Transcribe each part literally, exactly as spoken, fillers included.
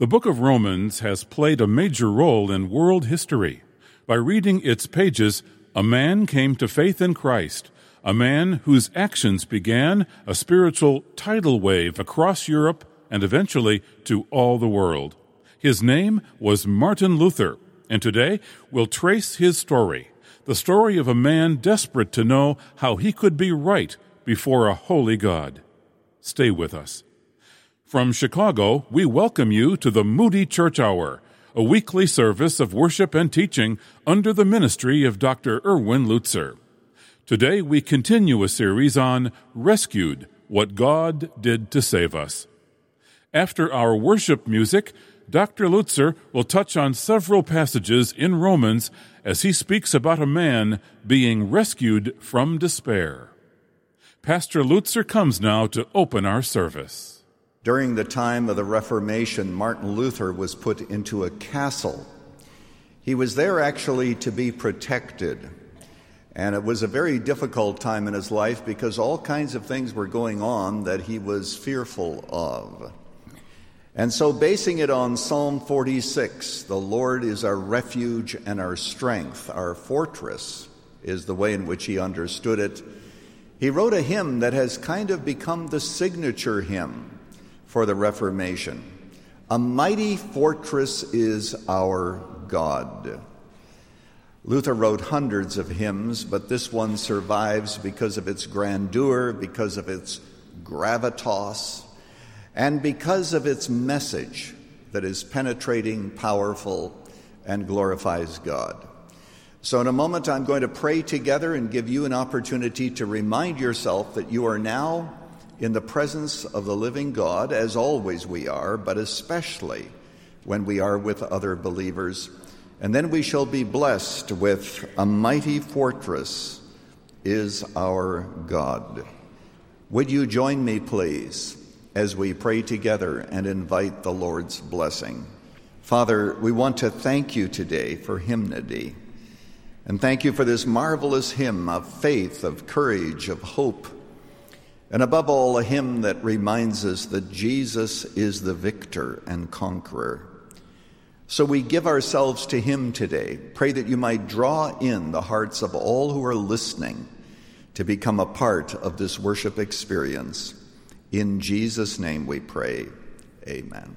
The book of Romans has played a major role in world history. By reading its pages, a man came to faith in Christ, a man whose actions began a spiritual tidal wave across Europe and eventually to all the world. His name was Martin Luther, and today we'll trace his story, the story of a man desperate to know how he could be right before a holy God. Stay with us. From Chicago, we welcome you to the Moody Church Hour, a weekly service of worship and teaching under the ministry of Doctor Erwin Lutzer. Today we continue a series on Rescued, What God Did to Save Us. After our worship music, Doctor Lutzer will touch on several passages in Romans as he speaks about a man being rescued from despair. Pastor Lutzer comes now to open our service. During the time of the Reformation, Martin Luther was put into a castle. He was there actually to be protected. And it was a very difficult time in his life because all kinds of things were going on that he was fearful of. And so basing it on Psalm forty-six, the Lord is our refuge and our strength, our fortress, is the way in which he understood it. He wrote a hymn that has kind of become the signature hymn for the Reformation. A mighty fortress is our God. Luther wrote hundreds of hymns, but this one survives because of its grandeur, because of its gravitas, and because of its message that is penetrating, powerful, and glorifies God. So in a moment, I'm going to pray together and give you an opportunity to remind yourself that you are now in the presence of the living God, as always we are, but especially when we are with other believers. And then we shall be blessed with a mighty fortress is our God. Would you join me, please, as we pray together and invite the Lord's blessing? Father, we want to thank you today for hymnody. And thank you for this marvelous hymn of faith, of courage, of hope, and above all, a hymn that reminds us that Jesus is the victor and conqueror. So we give ourselves to him today. Pray that you might draw in the hearts of all who are listening to become a part of this worship experience. In Jesus' name we pray. Amen.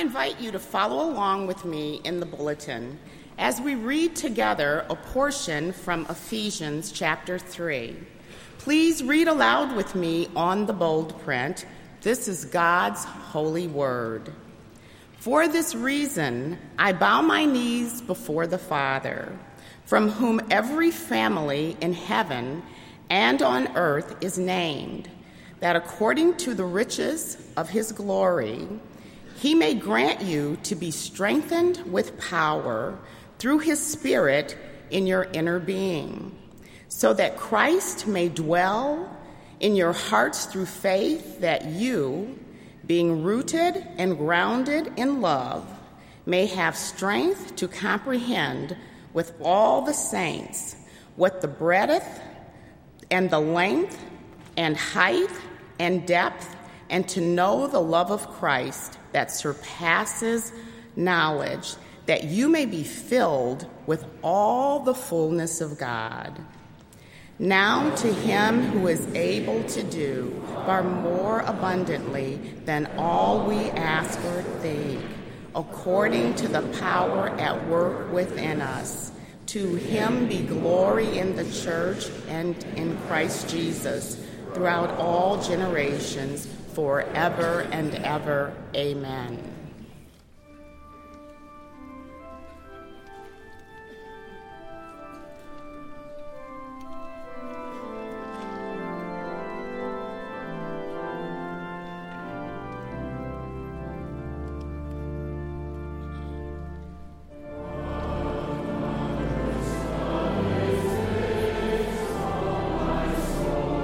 invite you to follow along with me in the bulletin as we read together a portion from Ephesians chapter three. Please read aloud with me on the bold print. This is God's holy word. For this reason, I bow my knees before the Father, from whom every family in heaven and on earth is named, that according to the riches of his glory, he may grant you to be strengthened with power through his Spirit in your inner being, so that Christ may dwell in your hearts through faith, that you, being rooted and grounded in love, may have strength to comprehend with all the saints what the breadth and the length and height and depth, and to know the love of Christ that surpasses knowledge, that you may be filled with all the fullness of God. Now to him who is able to do far more abundantly than all we ask or think, according to the power at work within us, to him be glory in the church and in Christ Jesus throughout all generations, forever and ever. Amen.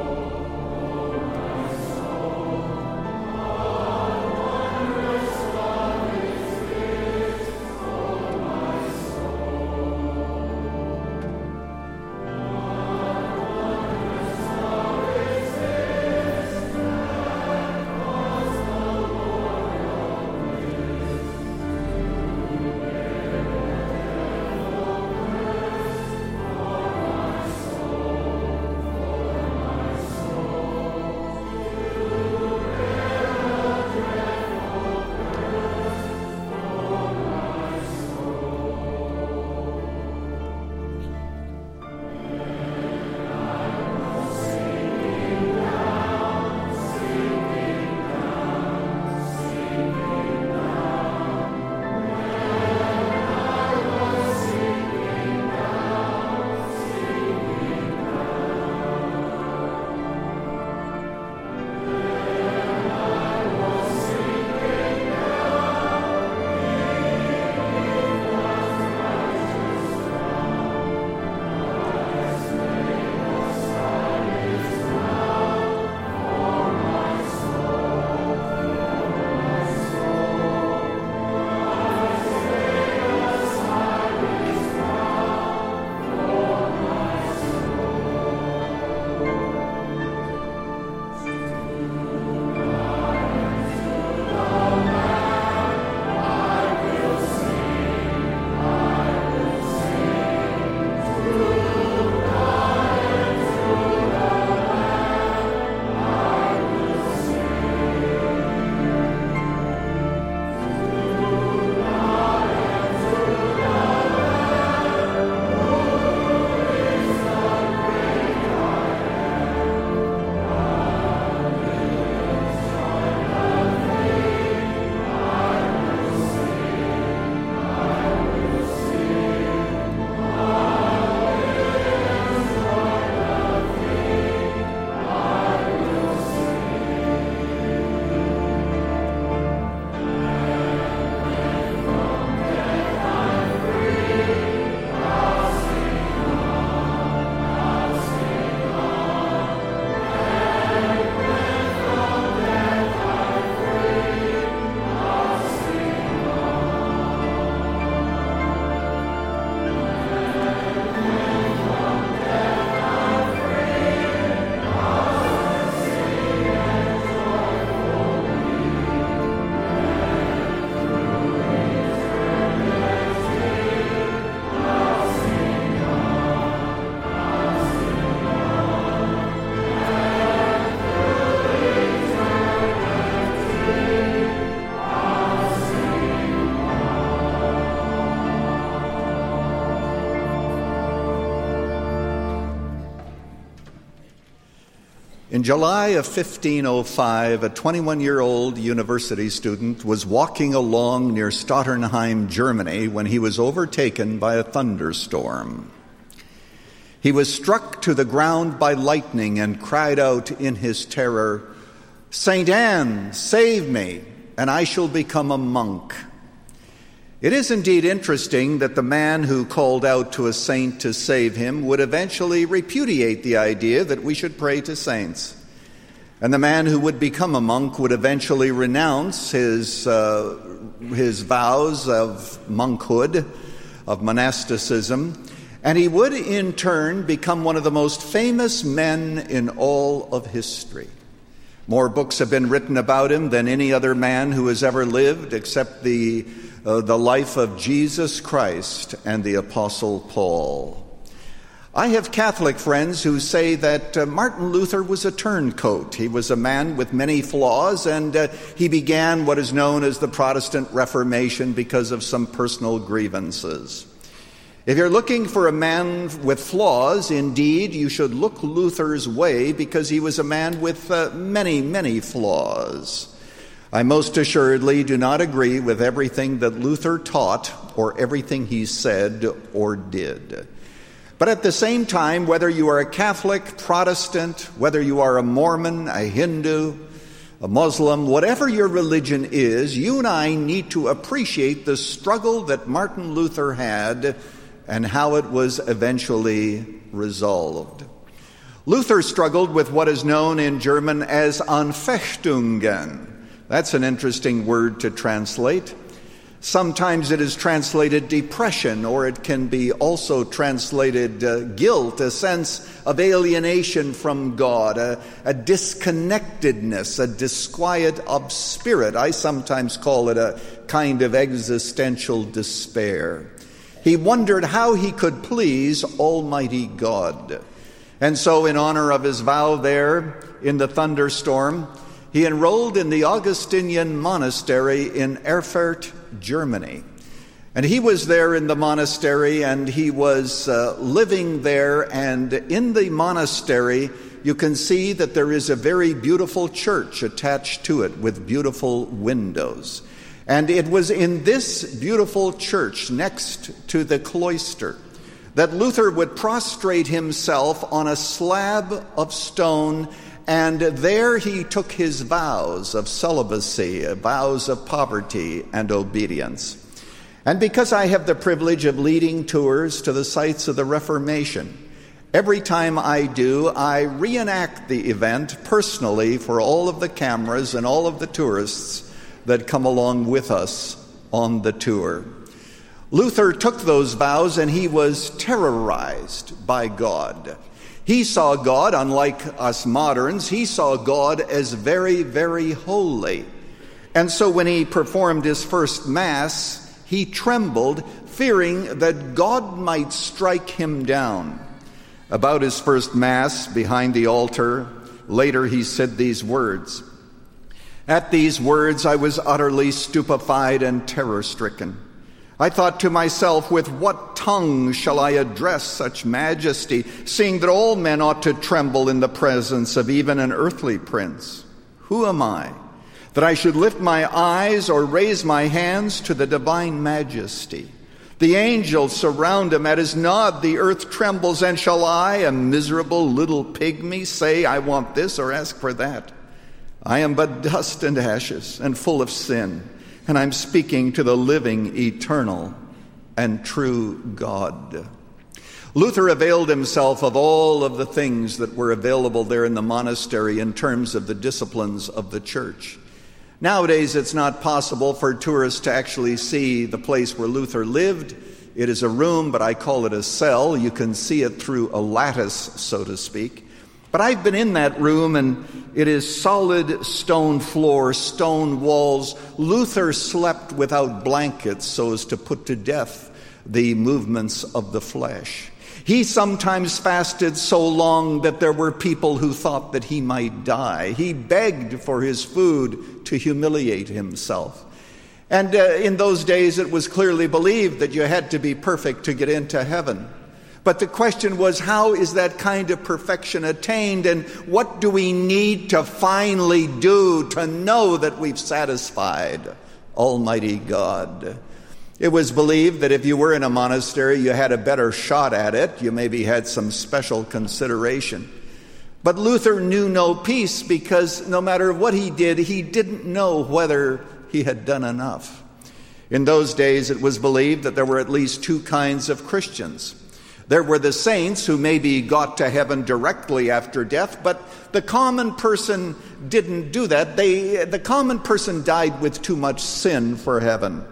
Lord. In July of fifteen oh five, a twenty-one-year-old university student was walking along near Stotternheim, Germany, when he was overtaken by a thunderstorm. He was struck to the ground by lightning and cried out in his terror, "Saint Anne, save me, and I shall become a monk." It is indeed interesting that the man who called out to a saint to save him would eventually repudiate the idea that we should pray to saints. And the man who would become a monk would eventually renounce his, uh, his vows of monkhood, of monasticism, and he would in turn become one of the most famous men in all of history. More books have been written about him than any other man who has ever lived, except the Uh, the life of Jesus Christ and the Apostle Paul. I have Catholic friends who say that uh, Martin Luther was a turncoat. He was a man with many flaws, and uh, he began what is known as the Protestant Reformation because of some personal grievances. If you're looking for a man with flaws, indeed, you should look Luther's way, because he was a man with uh, many, many flaws. I most assuredly do not agree with everything that Luther taught or everything he said or did. But at the same time, whether you are a Catholic, Protestant, whether you are a Mormon, a Hindu, a Muslim, whatever your religion is, you and I need to appreciate the struggle that Martin Luther had and how it was eventually resolved. Luther struggled with what is known in German as Anfechtungen. That's an interesting word to translate. Sometimes it is translated depression, or it can be also translated uh, guilt, a sense of alienation from God, a, a disconnectedness, a disquiet of spirit. I sometimes call it a kind of existential despair. He wondered how he could please Almighty God. And so, in honor of his vow there in the thunderstorm, he enrolled in the Augustinian monastery in Erfurt, Germany. And he was there in the monastery, and he was uh, living there. And in the monastery, you can see that there is a very beautiful church attached to it with beautiful windows. And it was in this beautiful church next to the cloister that Luther would prostrate himself on a slab of stone, and there he took his vows of celibacy, vows of poverty and obedience. And because I have the privilege of leading tours to the sites of the Reformation, every time I do, I reenact the event personally for all of the cameras and all of the tourists that come along with us on the tour. Luther took those vows, and he was terrorized by God. He saw God, unlike us moderns, he saw God as very, very holy. And so when he performed his first Mass, he trembled, fearing that God might strike him down. About his first Mass, behind the altar, later he said these words, "At these words I was utterly stupefied and terror-stricken. I thought to myself, with what tongue shall I address such majesty, seeing that all men ought to tremble in the presence of even an earthly prince? Who am I, that I should lift my eyes or raise my hands to the divine majesty? The angels surround him. At his nod the earth trembles, and shall I, a miserable little pygmy, say, I want this or ask for that? I am but dust and ashes and full of sin. And I'm speaking to the living, eternal, and true God." Luther availed himself of all of the things that were available there in the monastery in terms of the disciplines of the church. Nowadays, it's not possible for tourists to actually see the place where Luther lived. It is a room, but I call it a cell. You can see it through a lattice, so to speak. But I've been in that room, and it is solid stone floor, stone walls. Luther slept without blankets so as to put to death the movements of the flesh. He sometimes fasted so long that there were people who thought that he might die. He begged for his food to humiliate himself. And uh, in those days it was clearly believed that you had to be perfect to get into heaven. But the question was, how is that kind of perfection attained, and what do we need to finally do to know that we've satisfied Almighty God? It was believed that if you were in a monastery, you had a better shot at it. You maybe had some special consideration. But Luther knew no peace, because no matter what he did, he didn't know whether he had done enough. In those days, it was believed that there were at least two kinds of Christians. There were the saints who maybe got to heaven directly after death, but the common person didn't do that. They, the common person died with too much sin for heaven.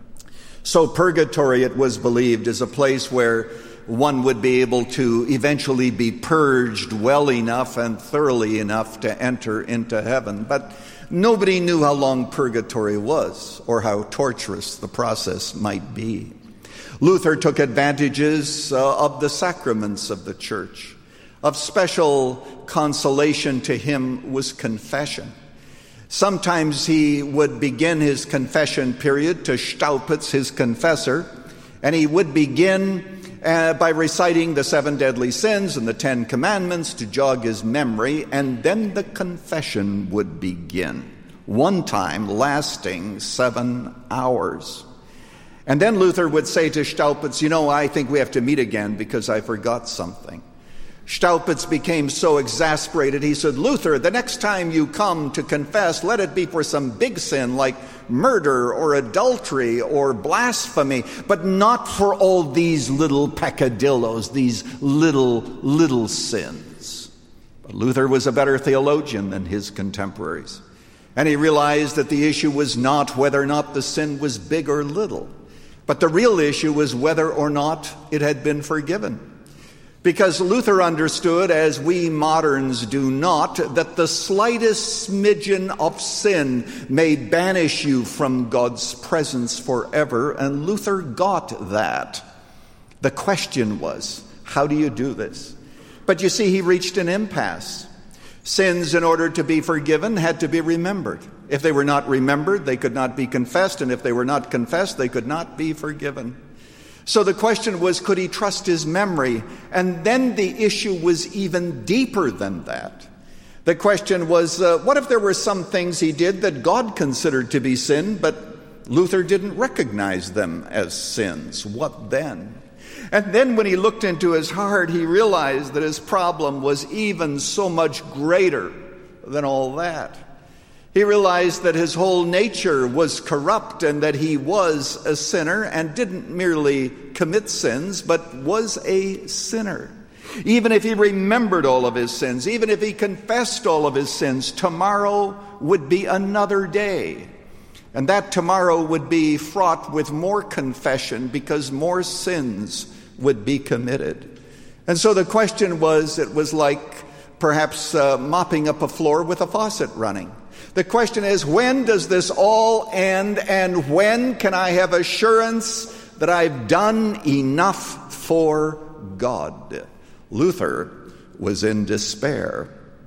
So purgatory, it was believed, is a place where one would be able to eventually be purged well enough and thoroughly enough to enter into heaven. But nobody knew how long purgatory was or how torturous the process might be. Luther took advantages uh, of the sacraments of the church. Of special consolation to him was confession. Sometimes he would begin his confession period to Staupitz, his confessor, and he would begin uh, by reciting the seven deadly sins and the Ten Commandments to jog his memory, and then the confession would begin, one time lasting seven hours. And then Luther would say to Staupitz, you know, I think we have to meet again because I forgot something. Staupitz became so exasperated, he said, Luther, the next time you come to confess, let it be for some big sin like murder or adultery or blasphemy, but not for all these little peccadillos, these little, little sins. But Luther was a better theologian than his contemporaries, and he realized that the issue was not whether or not the sin was big or little, but the real issue was whether or not it had been forgiven. Because Luther understood, as we moderns do not, that the slightest smidgen of sin may banish you from God's presence forever, and Luther got that. The question was, how do you do this? But you see, he reached an impasse. Sins, in order to be forgiven, had to be remembered. If they were not remembered, they could not be confessed, and if they were not confessed, they could not be forgiven. So the question was, could he trust his memory? And then the issue was even deeper than that. The question was, uh, what if there were some things he did that God considered to be sin, but Luther didn't recognize them as sins? What then? And then when he looked into his heart, he realized that his problem was even so much greater than all that. He realized that his whole nature was corrupt and that he was a sinner and didn't merely commit sins, but was a sinner. Even if he remembered all of his sins, even if he confessed all of his sins, tomorrow would be another day. And that tomorrow would be fraught with more confession because more sins would be committed. And so the question was, it was like perhaps uh, mopping up a floor with a faucet running. The question is, when does this all end, and when can I have assurance that I've done enough for God? Luther was in despair.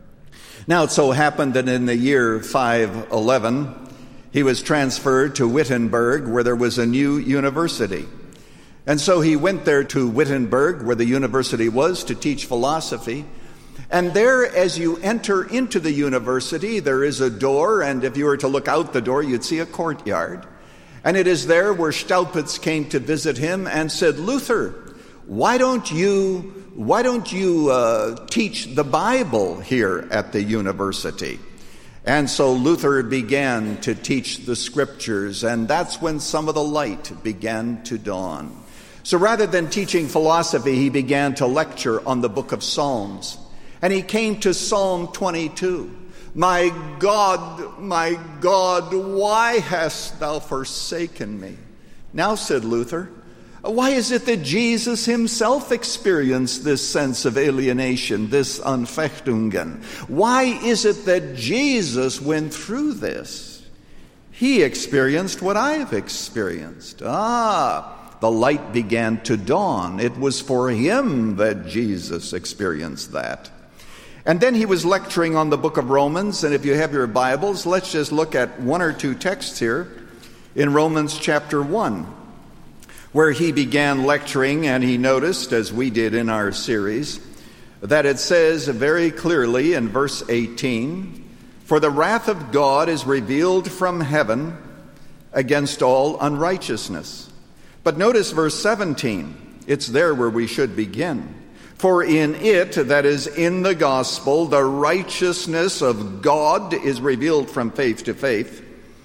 Now it so happened that in the year five eleven, he was transferred to Wittenberg, where there was a new university. And so he went there to Wittenberg, where the university was, to teach philosophy. And there, as you enter into the university, there is a door, and if you were to look out the door, you'd see a courtyard. And it is there where Staupitz came to visit him and said, Luther, why don't you, why don't you uh, teach the Bible here at the university? And so Luther began to teach the scriptures, and that's when some of the light began to dawn. So rather than teaching philosophy, he began to lecture on the book of Psalms. And he came to Psalm twenty-two. My God, my God, why hast thou forsaken me? Now, said Luther, why is it that Jesus himself experienced this sense of alienation, this Anfechtungen? Why is it that Jesus went through this? He experienced what I have experienced. Ah, the light began to dawn. It was for him that Jesus experienced that. And then he was lecturing on the book of Romans, and if you have your Bibles, let's just look at one or two texts here in Romans chapter one, where he began lecturing, and he noticed, as we did in our series, that it says very clearly in verse eighteen, "For the wrath of God is revealed from heaven against all unrighteousness." But notice verse seventeen. It's there where we should begin. "For in it," that is in the gospel, "the righteousness of God is revealed from faith to faith,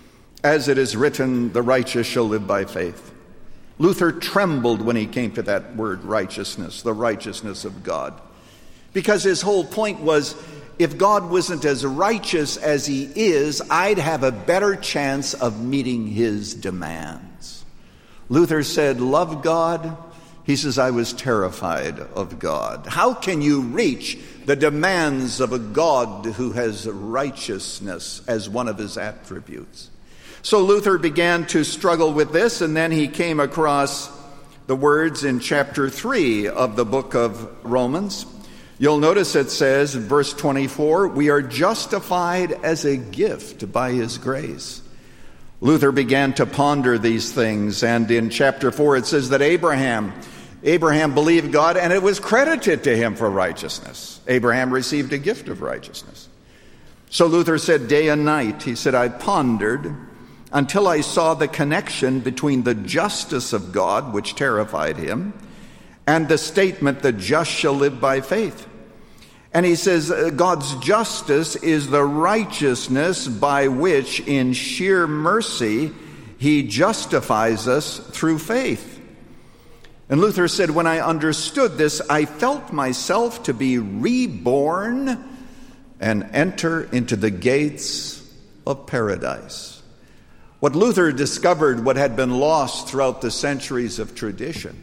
as it is written, the righteous shall live by faith." Luther trembled when he came to that word righteousness, the righteousness of God. Because his whole point was, if God wasn't as righteous as he is, I'd have a better chance of meeting his demands. Luther said, love God? He says, I was terrified of God. How can you reach the demands of a God who has righteousness as one of his attributes? So Luther began to struggle with this, and then he came across the words in chapter three of the book of Romans. You'll notice it says in verse twenty-four, "We are justified as a gift by his grace." Luther began to ponder these things, and in chapter four it says that Abraham, Abraham believed God, and it was credited to him for righteousness. Abraham received a gift of righteousness. So Luther said, day and night, he said, I pondered until I saw the connection between the justice of God, which terrified him, and the statement, the just shall live by faith. And he says, God's justice is the righteousness by which, in sheer mercy, he justifies us through faith. And Luther said, when I understood this, I felt myself to be reborn and enter into the gates of paradise. What Luther discovered, what had been lost throughout the centuries of tradition,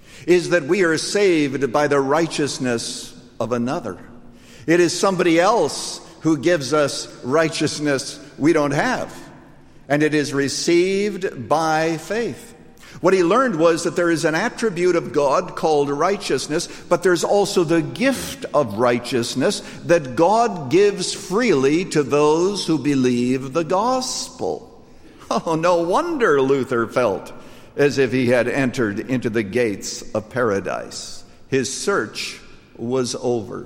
is that we are saved by the righteousness of another. It is somebody else who gives us righteousness we don't have, and it is received by faith. What he learned was that there is an attribute of God called righteousness, but there's also the gift of righteousness that God gives freely to those who believe the gospel. Oh, no wonder Luther felt as if he had entered into the gates of paradise. His search was over.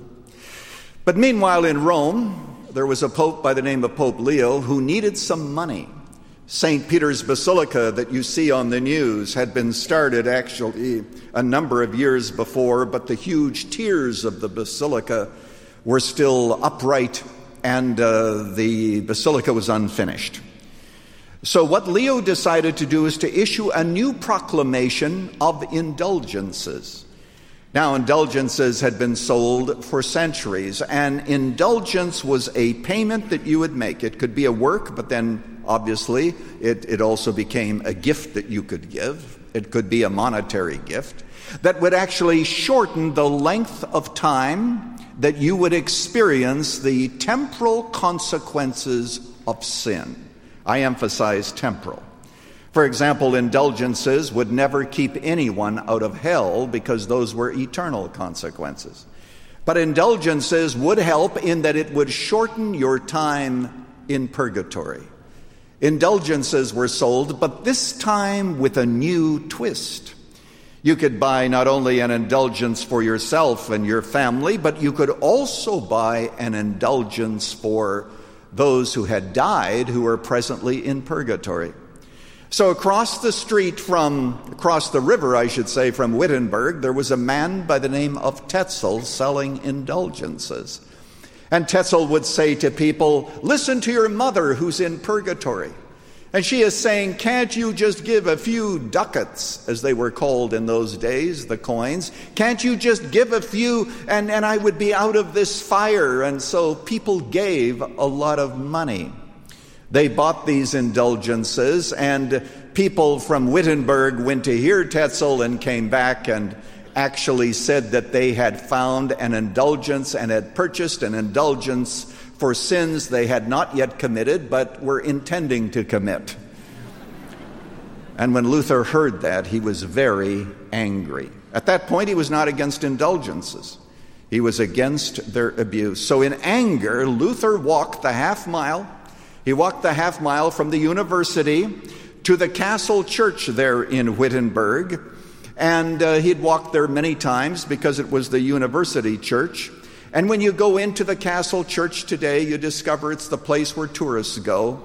But meanwhile in Rome, there was a pope by the name of Pope Leo who needed some money. Saint Peter's Basilica that you see on the news had been started actually a number of years before, but the huge tiers of the basilica were still upright, and uh, the basilica was unfinished. So what Leo decided to do is to issue a new proclamation of indulgences. Now, indulgences had been sold for centuries, and indulgence was a payment that you would make. It could be a work, but then obviously it, it also became a gift that you could give. It could be a monetary gift that would actually shorten the length of time that you would experience the temporal consequences of sin. I emphasize temporal. For example, indulgences would never keep anyone out of hell because those were eternal consequences. But indulgences would help in that it would shorten your time in purgatory. Indulgences were sold, but this time with a new twist. You could buy not only an indulgence for yourself and your family, but you could also buy an indulgence for those who had died who were presently in purgatory. So across the street from, across the river, I should say, from Wittenberg, there was a man by the name of Tetzel selling indulgences. And Tetzel would say to people, listen to your mother who's in purgatory. And she is saying, can't you just give a few ducats, as they were called in those days, the coins? Can't you just give a few and, and I would be out of this fire? And so people gave a lot of money. They bought these indulgences, and people from Wittenberg went to hear Tetzel and came back and actually said that they had found an indulgence and had purchased an indulgence for sins they had not yet committed but were intending to commit. And when Luther heard that, he was very angry. At that point, he was not against indulgences. He was against their abuse. So in anger, Luther walked the half mile. He walked the half mile from the university to the Castle Church there in Wittenberg. And uh, he'd walked there many times because it was the university church. And when you go into the Castle Church today, you discover it's the place where tourists go.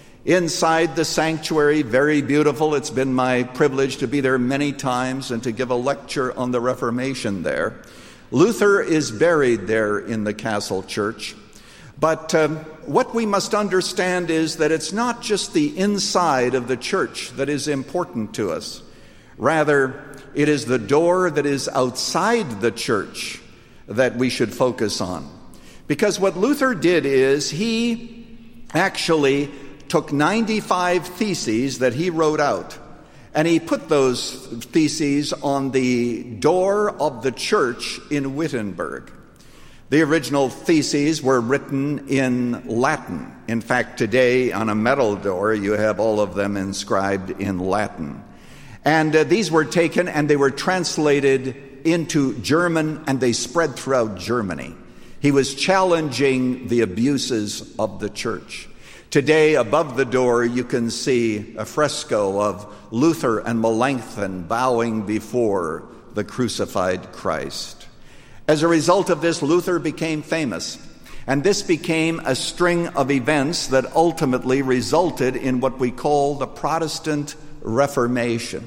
Inside the sanctuary, very beautiful. It's been my privilege to be there many times and to give a lecture on the Reformation there. Luther is buried there in the Castle Church. But um, what we must understand is that it's not just the inside of the church that is important to us. Rather, it is the door that is outside the church that we should focus on. Because what Luther did is he actually took ninety-five theses that he wrote out, and he put those theses on the door of the church in Wittenberg. The original theses were written in Latin. In fact, today on a metal door, you have all of them inscribed in Latin. And uh, these were taken and they were translated into German, and they spread throughout Germany. He was challenging the abuses of the church. Today, above the door, you can see a fresco of Luther and Melanchthon bowing before the crucified Christ. As a result of this, Luther became famous, and this became a string of events that ultimately resulted in what we call the Protestant Reformation.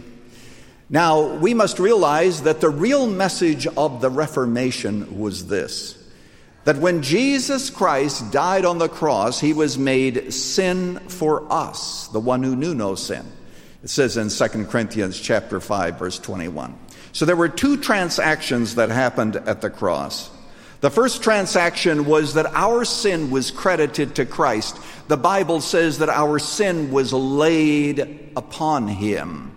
Now, we must realize that the real message of the Reformation was this: that when Jesus Christ died on the cross, he was made sin for us, the one who knew no sin. It says in Second Corinthians chapter five, verse twenty-one. So there were two transactions that happened at the cross. The first transaction was that our sin was credited to Christ. The Bible says that our sin was laid upon him.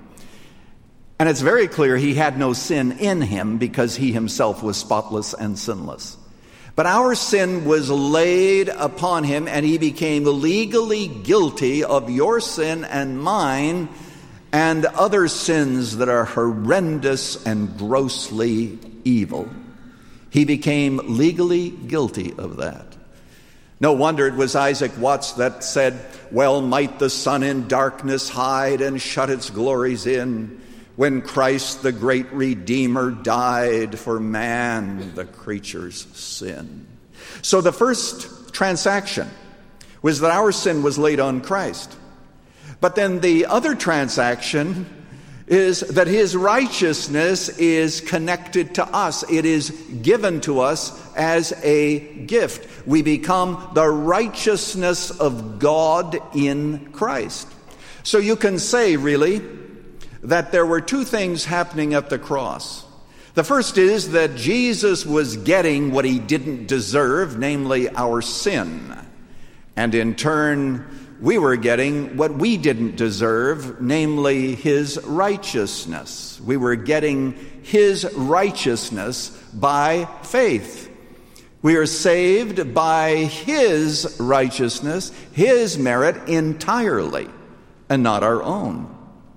And it's very clear he had no sin in him because he himself was spotless and sinless. But our sin was laid upon him, and he became legally guilty of your sin and mine and other sins that are horrendous and grossly evil. He became legally guilty of that. No wonder it was Isaac Watts that said, "Well might the sun in darkness hide and shut its glories in, when Christ the great Redeemer died for man, the creature's sin." So the first transaction was that our sin was laid on Christ. But then the other transaction is that his righteousness is connected to us. It is given to us as a gift. We become the righteousness of God in Christ. So you can say, really, that there were two things happening at the cross. The first is that Jesus was getting what he didn't deserve, namely our sin. And in turn, we were getting what we didn't deserve, namely his righteousness. We were getting his righteousness by faith. We are saved by his righteousness, his merit entirely, and not our own.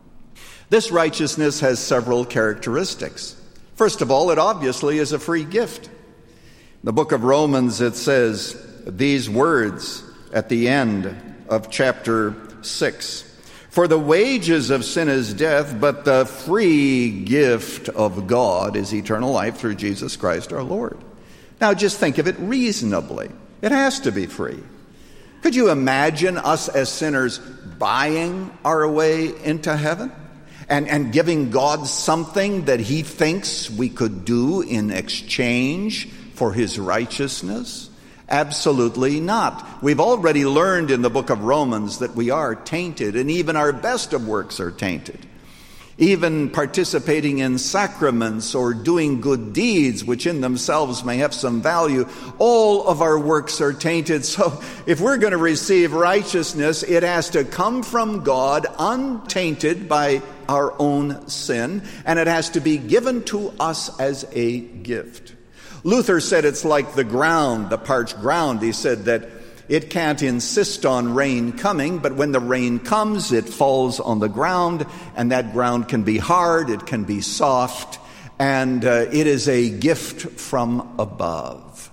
This righteousness has several characteristics. First of all, it obviously is a free gift. In the book of Romans, it says these words at the end of chapter six. "For the wages of sin is death, but the free gift of God is eternal life through Jesus Christ our Lord." Now just think of it reasonably. It has to be free. Could you imagine us as sinners buying our way into heaven? And, and giving God something that he thinks we could do in exchange for his righteousness? Absolutely not. We've already learned in the book of Romans that we are tainted, and even our best of works are tainted. Even participating in sacraments or doing good deeds, which in themselves may have some value, all of our works are tainted. So if we're going to receive righteousness, it has to come from God, untainted by our own sin, and it has to be given to us as a gift. Luther said it's like the ground, the parched ground. He said that it can't insist on rain coming, but when the rain comes, it falls on the ground, and that ground can be hard, it can be soft, and uh, it is a gift from above.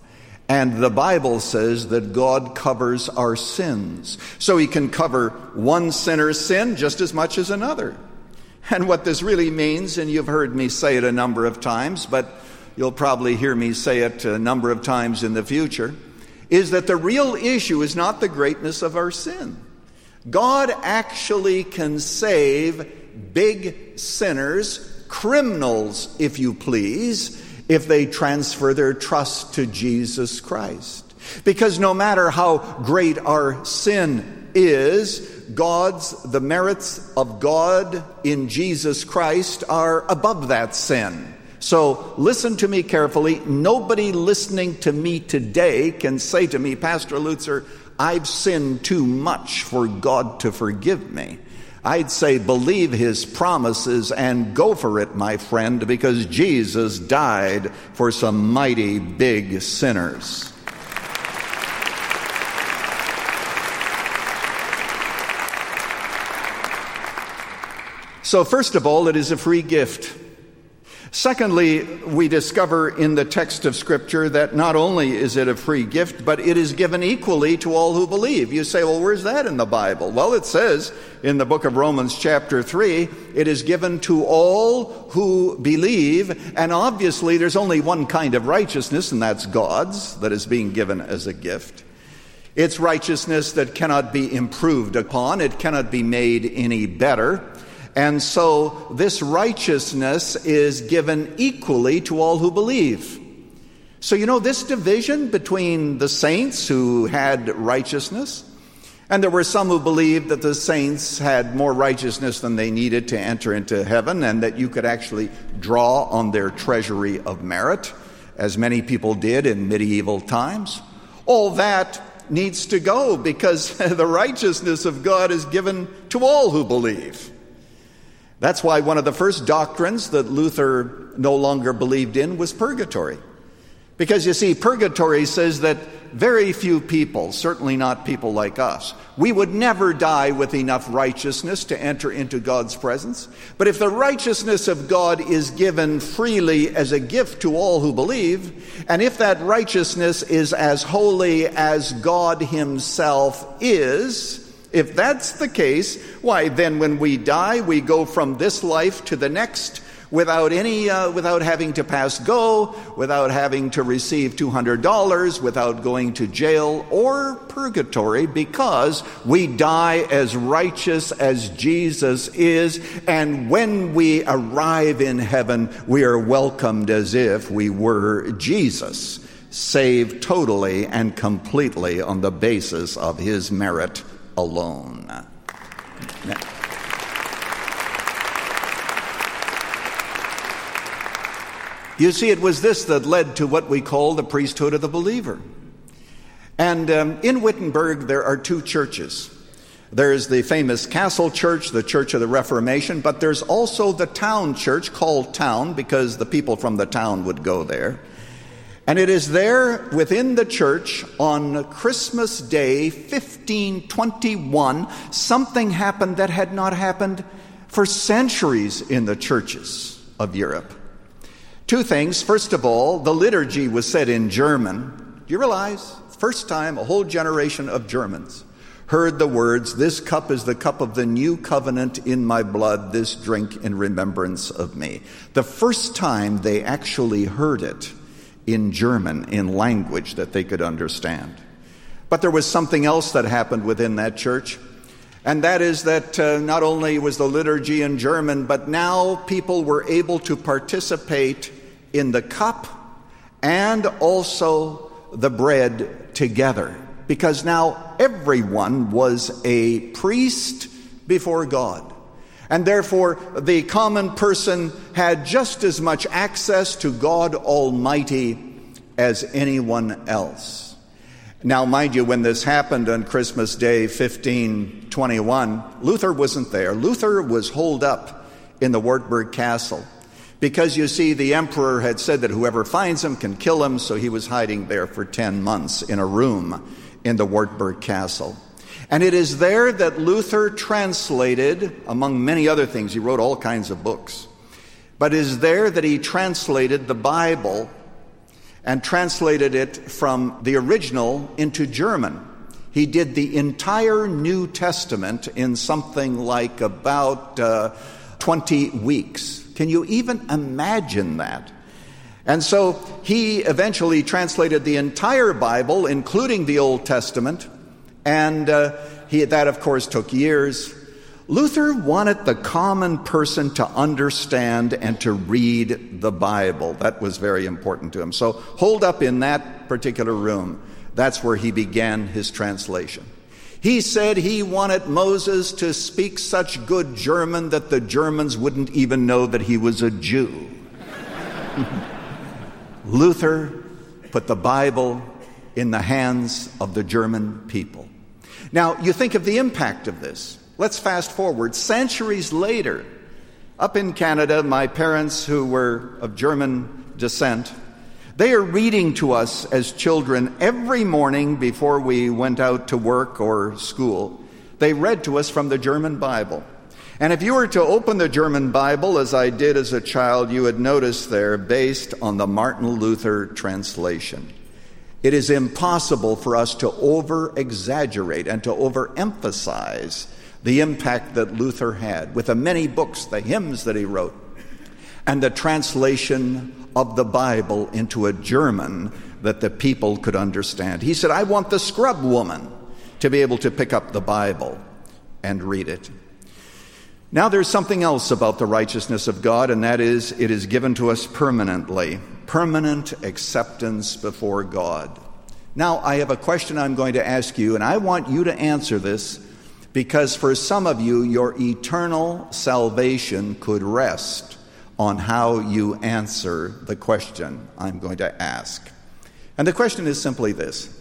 And the Bible says that God covers our sins. So he can cover one sinner's sin just as much as another. And what this really means, and you've heard me say it a number of times, but you'll probably hear me say it a number of times in the future, is that the real issue is not the greatness of our sin. God actually can save big sinners, criminals, if you please, if they transfer their trust to Jesus Christ. Because no matter how great our sin is, God's, the merits of God in Jesus Christ are above that sin. So listen to me carefully. Nobody listening to me today can say to me, Pastor Lutzer, I've sinned too much for God to forgive me. I'd say believe his promises and go for it, my friend, because Jesus died for some mighty big sinners. So first of all, it is a free gift. Secondly, we discover in the text of Scripture that not only is it a free gift, but it is given equally to all who believe. You say, well, where's that in the Bible? Well, it says in the book of Romans chapter three, it is given to all who believe. And obviously, there's only one kind of righteousness, and that's God's, that is being given as a gift. It's righteousness that cannot be improved upon. It cannot be made any better. And so this righteousness is given equally to all who believe. So, you know, this division between the saints who had righteousness, and there were some who believed that the saints had more righteousness than they needed to enter into heaven, and that you could actually draw on their treasury of merit, as many people did in medieval times. All that needs to go, because the righteousness of God is given to all who believe. That's why one of the first doctrines that Luther no longer believed in was purgatory. Because you see, purgatory says that very few people, certainly not people like us, we would never die with enough righteousness to enter into God's presence. But if the righteousness of God is given freely as a gift to all who believe, and if that righteousness is as holy as God himself is, if that's the case, why, then when we die, we go from this life to the next without any, uh, without having to pass go, without having to receive two hundred dollars, without going to jail or purgatory, because we die as righteous as Jesus is, and when we arrive in heaven, we are welcomed as if we were Jesus, saved totally and completely on the basis of his merit alone. Now, you see, it was this that led to what we call the priesthood of the believer. And um, in Wittenberg, there are two churches. There's the famous Castle Church, the Church of the Reformation, but there's also the town church, called Town because the people from the town would go there. And it is there within the church on Christmas Day, fifteen twenty-one, something happened that had not happened for centuries in the churches of Europe. Two things. First of all, the liturgy was said in German. Do you realize? First time a whole generation of Germans heard the words, "This cup is the cup of the new covenant in my blood, this drink in remembrance of me." The first time they actually heard it in German, in language that they could understand. But there was something else that happened within that church, and that is that uh, not only was the liturgy in German, but now people were able to participate in the cup and also the bread together, because now everyone was a priest before God. And therefore, the common person had just as much access to God Almighty as anyone else. Now, mind you, when this happened on Christmas Day, fifteen twenty-one, Luther wasn't there. Luther was holed up in the Wartburg Castle because, you see, the emperor had said that whoever finds him can kill him, so he was hiding there for ten months in a room in the Wartburg Castle. And it is there that Luther translated, among many other things, he wrote all kinds of books, but it is there that he translated the Bible. and translated it from the original into German. He did the entire New Testament in something like about uh, twenty weeks. Can you even imagine that? And so he eventually translated the entire Bible, including the Old Testament, and uh, he, that, of course, took years. Luther wanted the common person to understand and to read the Bible. That was very important to him. So hold up in that particular room. That's where he began his translation. He said he wanted Moses to speak such good German that the Germans wouldn't even know that he was a Jew. Luther put the Bible in the hands of the German people. Now, you think of the impact of this. Let's fast forward. Centuries later, up in Canada, my parents, who were of German descent, they are reading to us as children every morning before we went out to work or school. They read to us from the German Bible. And if you were to open the German Bible, as I did as a child, you would notice there, based on the Martin Luther translation. It is impossible for us to over-exaggerate and to overemphasize the impact that Luther had with the many books, the hymns that he wrote, and the translation of the Bible into a German that the people could understand. He said, I want the scrub woman to be able to pick up the Bible and read it. Now there's something else about the righteousness of God, and that is it is given to us permanently. Permanent acceptance before God. Now I have a question I'm going to ask you, and I want you to answer this because for some of you, your eternal salvation could rest on how you answer the question I'm going to ask. And the question is simply this.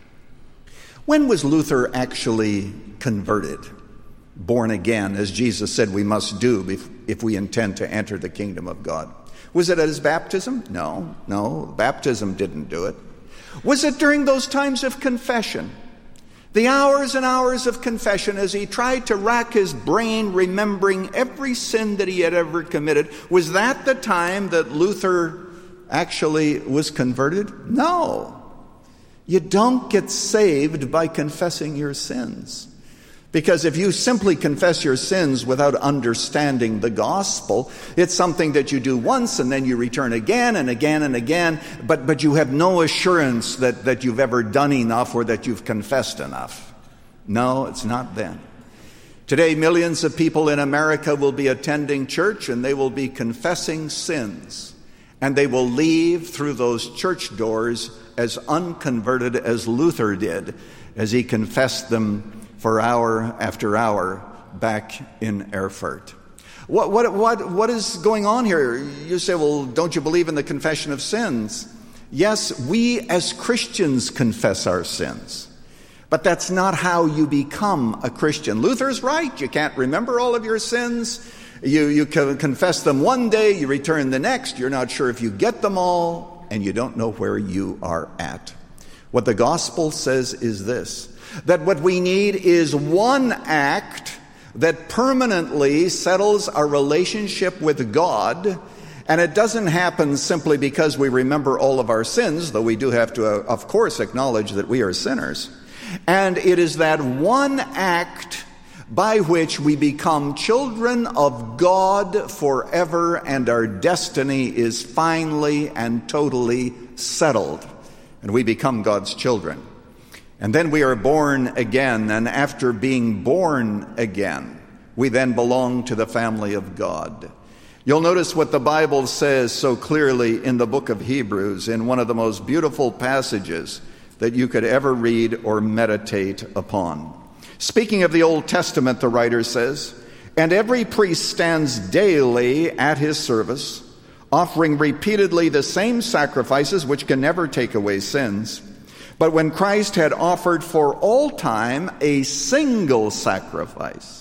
When was Luther actually converted? Born again, as Jesus said we must do if we intend to enter the kingdom of God. Was it at his baptism? No, no, baptism didn't do it. Was it during those times of confession? The hours and hours of confession as he tried to rack his brain remembering every sin that he had ever committed. Was that the time that Luther actually was converted? No. You don't get saved by confessing your sins. Because if you simply confess your sins without understanding the gospel, it's something that you do once and then you return again and again and again, but, but you have no assurance that, that you've ever done enough or that you've confessed enough. No, it's not then. Today, millions of people in America will be attending church and they will be confessing sins. And they will leave through those church doors as unconverted as Luther did, as he confessed them for hour after hour back in Erfurt. What, what, what, what is going on here? You say, well, don't you believe in the confession of sins? Yes, we as Christians confess our sins. But that's not how you become a Christian. Luther's right. You can't remember all of your sins. You, you can confess them one day, you return the next. You're not sure if you get them all, and you don't know where you are at. What the gospel says is this, that what we need is one act that permanently settles our relationship with God, and it doesn't happen simply because we remember all of our sins, though we do have to, uh, of course, acknowledge that we are sinners. And it is that one act by which we become children of God forever, and our destiny is finally and totally settled, and we become God's children. And then we are born again, and after being born again, we then belong to the family of God. You'll notice what the Bible says so clearly in the book of Hebrews, in one of the most beautiful passages that you could ever read or meditate upon. Speaking of the Old Testament, the writer says, "And every priest stands daily at his service, offering repeatedly the same sacrifices which can never take away sins. But when Christ had offered for all time a single sacrifice,"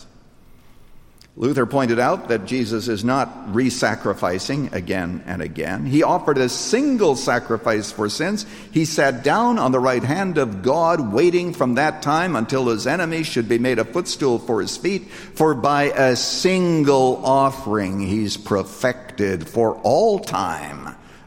Luther pointed out that Jesus is not re-sacrificing again and again. He offered a single sacrifice for sins. He sat down on the right hand of God, waiting from that time until his enemies should be made a footstool for his feet. For by a single offering he's perfected for all time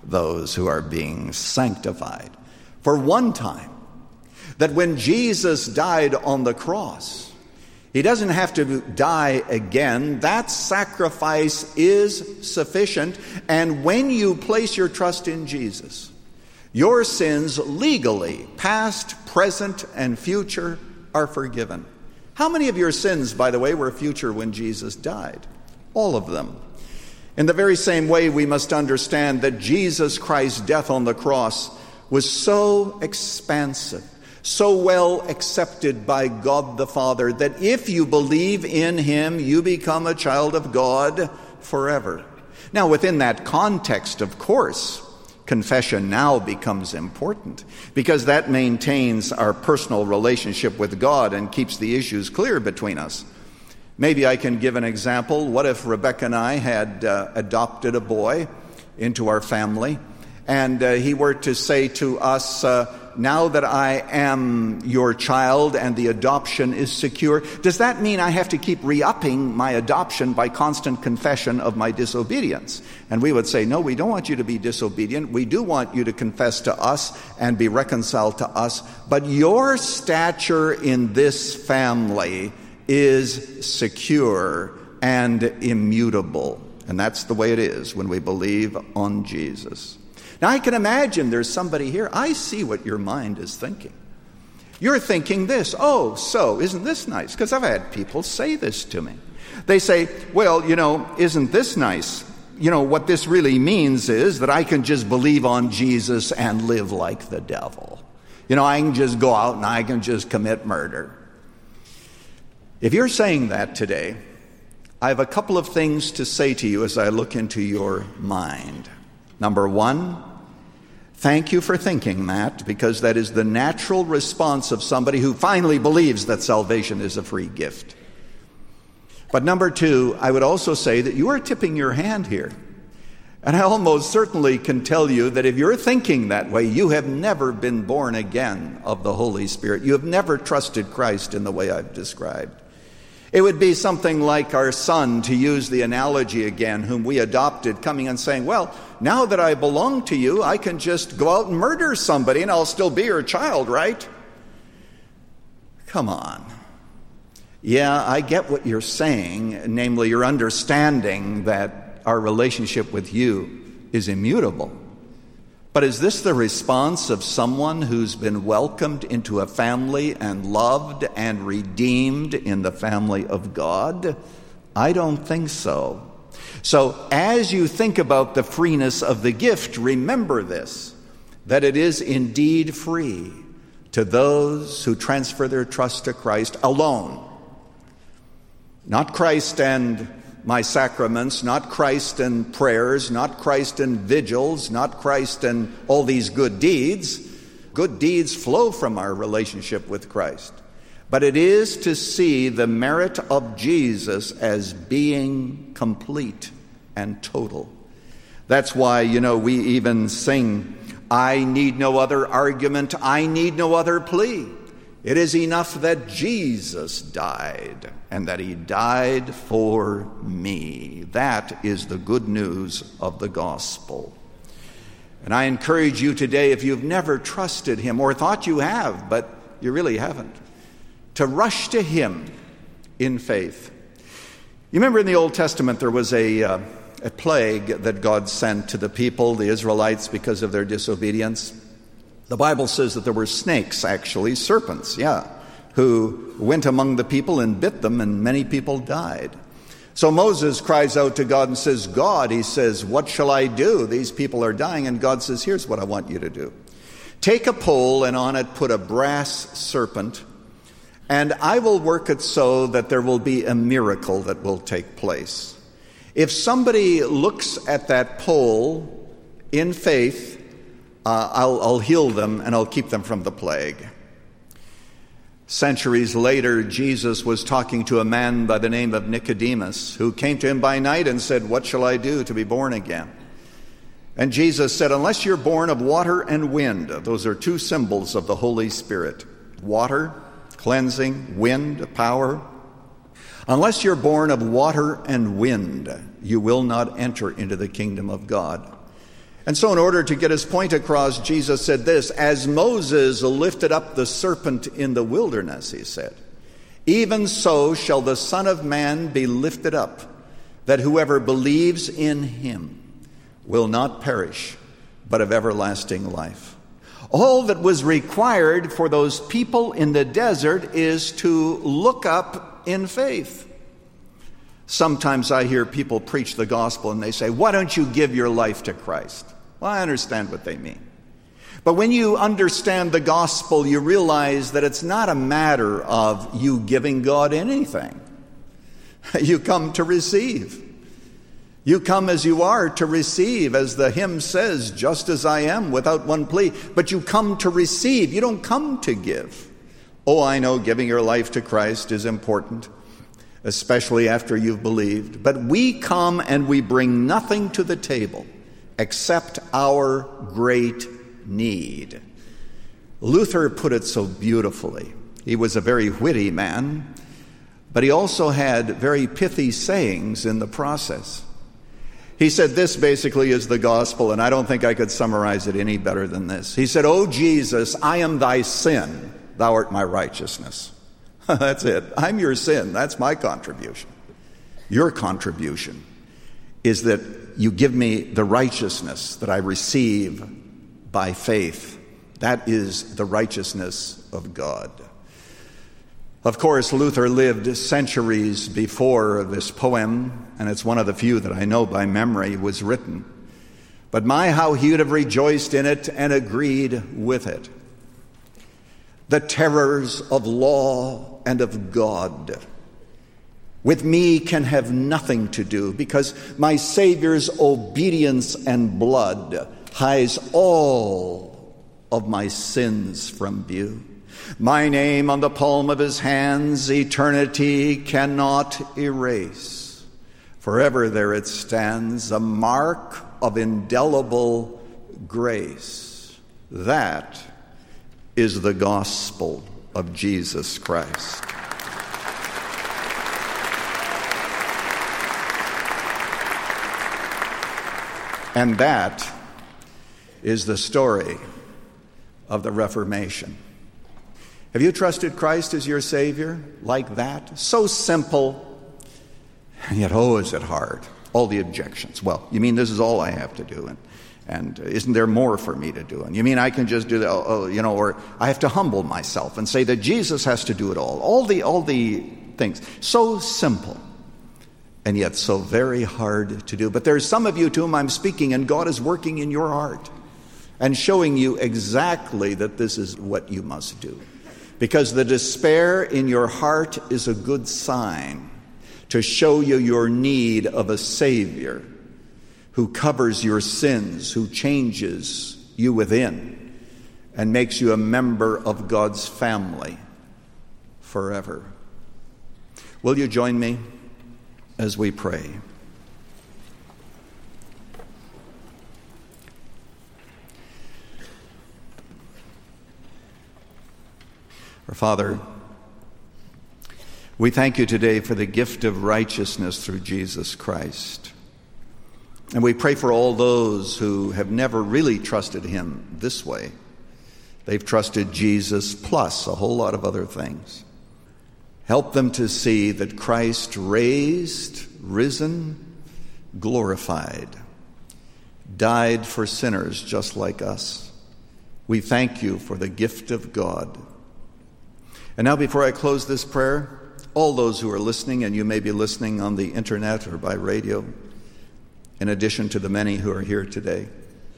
those who are being sanctified. For one time, that when Jesus died on the cross, he doesn't have to die again. That sacrifice is sufficient. And when you place your trust in Jesus, your sins legally, past, present, and future, are forgiven. How many of your sins, by the way, were future when Jesus died? All of them. In the very same way, we must understand that Jesus Christ's death on the cross was so expansive, so well accepted by God the Father, that if you believe in him, you become a child of God forever. Now, within that context, of course, confession now becomes important, because that maintains our personal relationship with God and keeps the issues clear between us. Maybe I can give an example. What if Rebecca and I had uh, adopted a boy into our family, and uh, he were to say to us, uh, now that I am your child and the adoption is secure, does that mean I have to keep re-upping my adoption by constant confession of my disobedience? And we would say, no, we don't want you to be disobedient. We do want you to confess to us and be reconciled to us. But your stature in this family is secure and immutable. And that's the way it is when we believe on Jesus. Now, I can imagine there's somebody here. I see what your mind is thinking. You're thinking this, oh, so isn't this nice? Because I've had people say this to me. They say, well, you know, isn't this nice? You know, what this really means is that I can just believe on Jesus and live like the devil. You know, I can just go out and I can just commit murder. If you're saying that today, I have a couple of things to say to you as I look into your mind. Number one, thank you for thinking that, because that is the natural response of somebody who finally believes that salvation is a free gift. But number two, I would also say that you are tipping your hand here. And I almost certainly can tell you that if you're thinking that way, you have never been born again of the Holy Spirit. You have never trusted Christ in the way I've described. It would be something like our son, to use the analogy again, whom we adopted, coming and saying, well, now that I belong to you, I can just go out and murder somebody and I'll still be your child, right? Come on. Yeah, I get what you're saying, namely you're understanding that our relationship with you is immutable. But is this the response of someone who's been welcomed into a family and loved and redeemed in the family of God? I don't think so. So as you think about the freeness of the gift, remember this, that it is indeed free to those who transfer their trust to Christ alone. Not Christ and my sacraments, not Christ and prayers, not Christ and vigils, not Christ and all these good deeds. Good deeds flow from our relationship with Christ. But it is to see the merit of Jesus as being complete and total. That's why, you know, we even sing, I need no other argument, I need no other plea. It is enough that Jesus died, and that he died for me. That is the good news of the gospel. And I encourage you today, if you've never trusted him, or thought you have, but you really haven't, to rush to him in faith. You remember in the Old Testament there was a, uh, a plague that God sent to the people, the Israelites, because of their disobedience. The Bible says that there were snakes, actually, serpents, yeah, who went among the people and bit them, and many people died. So Moses cries out to God and says, God, he says, what shall I do? These people are dying. And God says, here's what I want you to do. Take a pole and on it put a brass serpent, and I will work it so that there will be a miracle that will take place. If somebody looks at that pole in faith, Uh, I'll, I'll heal them and I'll keep them from the plague. Centuries later, Jesus was talking to a man by the name of Nicodemus, who came to him by night and said, what shall I do to be born again? And Jesus said, unless you're born of water and wind, those are two symbols of the Holy Spirit. Water, cleansing, wind, power. Unless you're born of water and wind, you will not enter into the kingdom of God. And so in order to get his point across, Jesus said this, as Moses lifted up the serpent in the wilderness, he said, even so shall the Son of Man be lifted up, that whoever believes in him will not perish, but have everlasting life. All that was required for those people in the desert is to look up in faith. Sometimes I hear people preach the gospel and they say, why don't you give your life to Christ? Well, I understand what they mean. But when you understand the gospel, you realize that it's not a matter of you giving God anything. You come to receive. You come as you are to receive, as the hymn says, just as I am, without one plea. But you come to receive. You don't come to give. Oh, I know giving your life to Christ is important, especially after you've believed. But we come and we bring nothing to the table except our great need. Luther put it so beautifully. He was a very witty man, but he also had very pithy sayings in the process. He said this basically is the gospel, and I don't think I could summarize it any better than this. He said, "O Jesus, I am thy sin, thou art my righteousness." That's it. I'm your sin. That's my contribution. Your contribution is that you give me the righteousness that I receive by faith. That is the righteousness of God. Of course, Luther lived centuries before this poem, and it's one of the few that I know by memory was written. But my, how he would have rejoiced in it and agreed with it. The terrors of law and of God with me can have nothing to do, because my Savior's obedience and blood hides all of my sins from view. My name on the palm of his hands eternity cannot erase. Forever there it stands, a mark of indelible grace. That is the gospel of Jesus Christ. And that is the story of the Reformation. Have you trusted Christ as your Savior like that? So simple, and yet, oh, is it hard? All the objections. Well, you mean this is all I have to do, and, and isn't there more for me to do? And you mean I can just do that? Oh, oh, you know, or I have to humble myself and say that Jesus has to do it all. All the all the things. So simple, and yet so very hard to do. But there's some of you to whom I'm speaking, and God is working in your heart and showing you exactly that this is what you must do. Because the despair in your heart is a good sign to show you your need of a Savior who covers your sins, who changes you within and makes you a member of God's family forever. Will you join me as we pray? Our Father, we thank you today for the gift of righteousness through Jesus Christ. And we pray for all those who have never really trusted him this way. They've trusted Jesus plus a whole lot of other things. Help them to see that Christ raised, risen, glorified, died for sinners just like us. We thank you for the gift of God. And now, before I close this prayer, all those who are listening, and you may be listening on the internet or by radio, in addition to the many who are here today,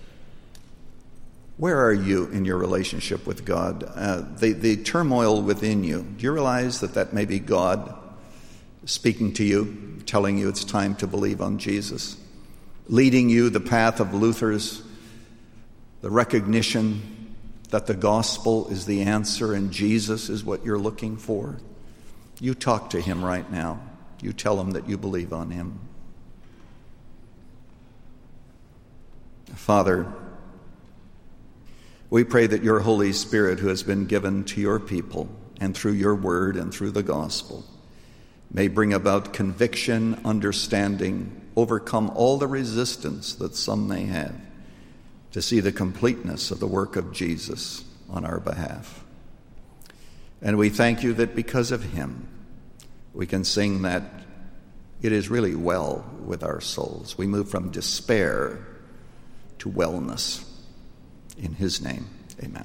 where are you in your relationship with God? Uh, the, the turmoil within you, do you realize that that may be God speaking to you, telling you it's time to believe on Jesus, leading you the path of Luther's, the recognition that the gospel is the answer and Jesus is what you're looking for? You talk to him right now. You tell him that you believe on him. Father, we pray that your Holy Spirit, who has been given to your people and through your word and through the gospel, may bring about conviction, understanding, overcome all the resistance that some may have, to see the completeness of the work of Jesus on our behalf. And we thank you that because of him, we can sing that it is really well with our souls. We move from despair to wellness. In his name, amen.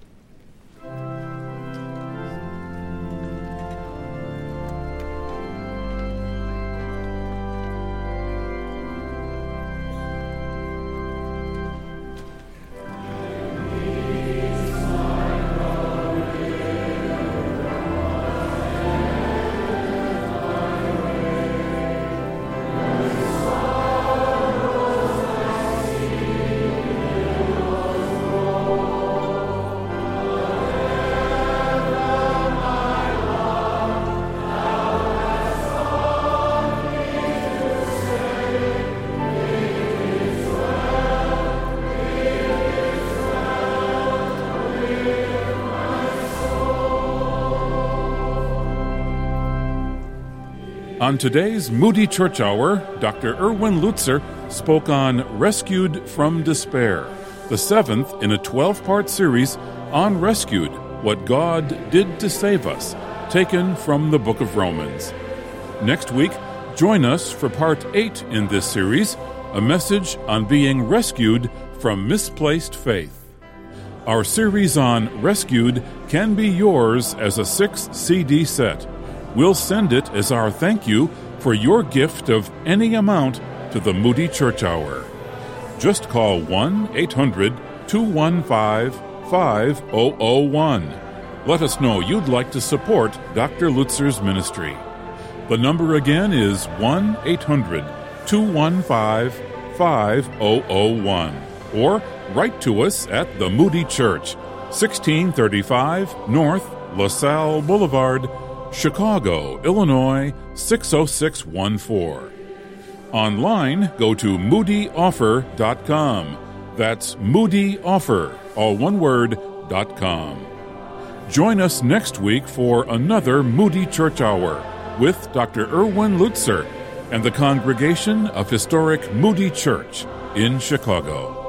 On today's Moody Church Hour, Doctor Erwin Lutzer spoke on Rescued from Despair, the seventh in a twelve-part series on Rescued, What God Did to Save Us, taken from the book of Romans. Next week, join us for part eight in this series, a message on being rescued from misplaced faith. Our series on Rescued can be yours as a six C D set. We'll send it as our thank you for your gift of any amount to the Moody Church Hour. Just call one eight hundred two one five five zero zero one. Let us know you'd like to support Doctor Lutzer's ministry. The number again is one eight hundred two one five five zero zero one. Or write to us at the Moody Church, sixteen thirty-five North LaSalle Boulevard, Chicago, Illinois, six oh six one four. Online, go to moody offer dot com. That's Moody Offer, all one word, dot com. Join us next week for another Moody Church Hour with Doctor Erwin Lutzer and the congregation of historic Moody Church in Chicago.